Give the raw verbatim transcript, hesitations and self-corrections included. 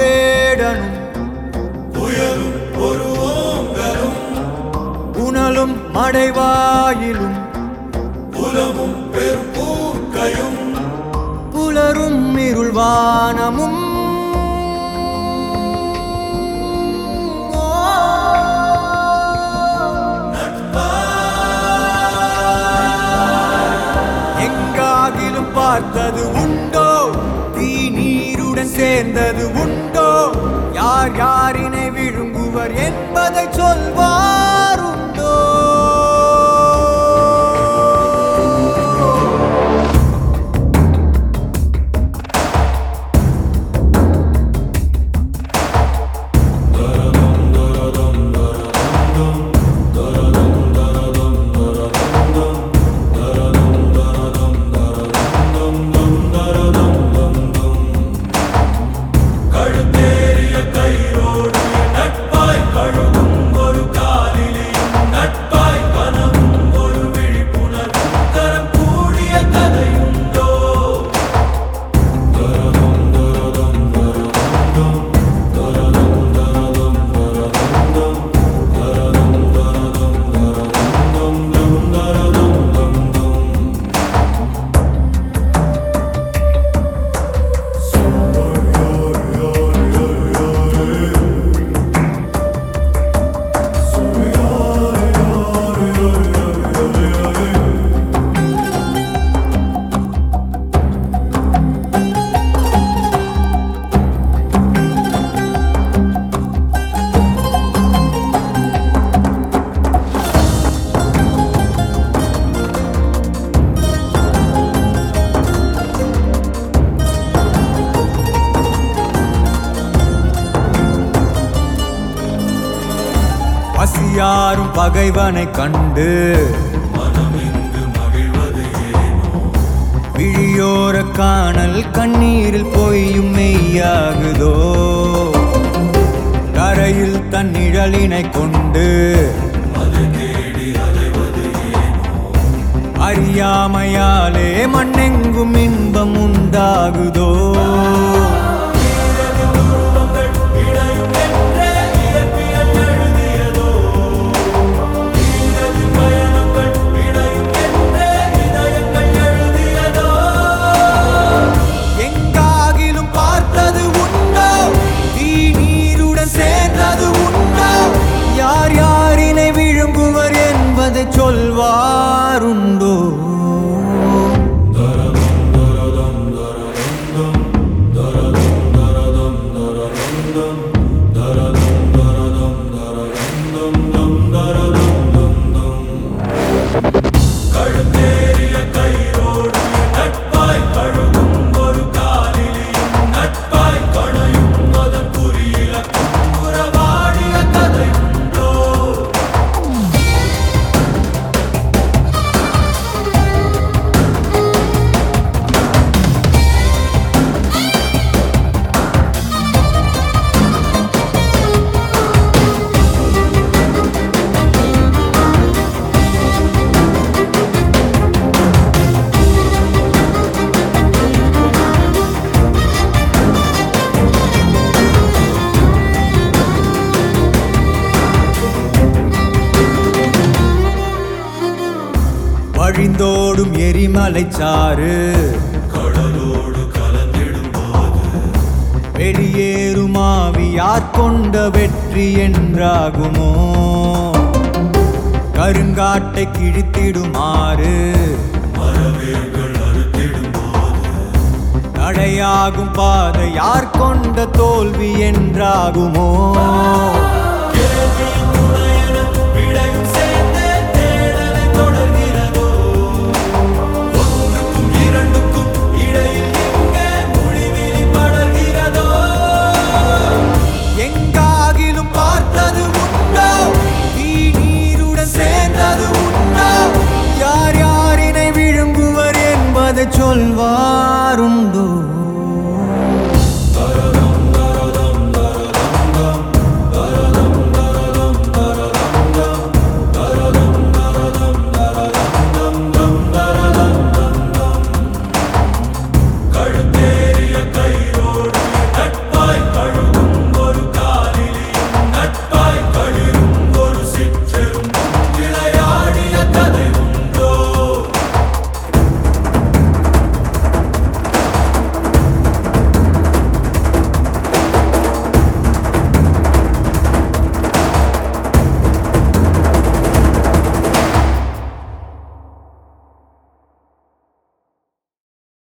வேடனும் புயலும் ஒரு ஓங்கலும் புனலும் மடைவாயிலும் புலமும் பெரும்பூக்கையும் புலரும் இருள்வானமும் எங்காகிலும் பார்த்தது உண்டோ தீ நீருடன் சேர்ந்தது உண்டோ யார் யாரினை விழுங்குவர் என்பதை சொல்வார் உண்டோ பசியாரும் பகைவனை கண்டு மனமிங்கு மகிழ்வது ஏனோ விழியோர காணல் கண்ணீரில் பொய்யும் மெய்யாகுதோ கரையில் தன் நிழலினை கொண்டு அது தேடி அலைவது ஏனோ அறியாமையாலே மண்ணெங்கும் இன்பம் உண்டாகுதோ எங்காகிலும் பார்த்தது உண்டோ தீ நீருடன் சேர்ந்தது உண்டோ யார் யாரினை விழுங்குவர் என்பதை சொல்வாருண்டோ வழிந்தோடும் எரிமலை சாறு கடலோடு கலந்திடும் போது வெளியேறும் ஆவியார் கொண்ட வெற்றி என்றாகுமோ கருங்காட்டை கிழித்திடுமாறு மரவேர்கள் அறுத்திடும் போது தடையாகும் பாதை யார் கொண்ட தோல்வி என்றாகுமோ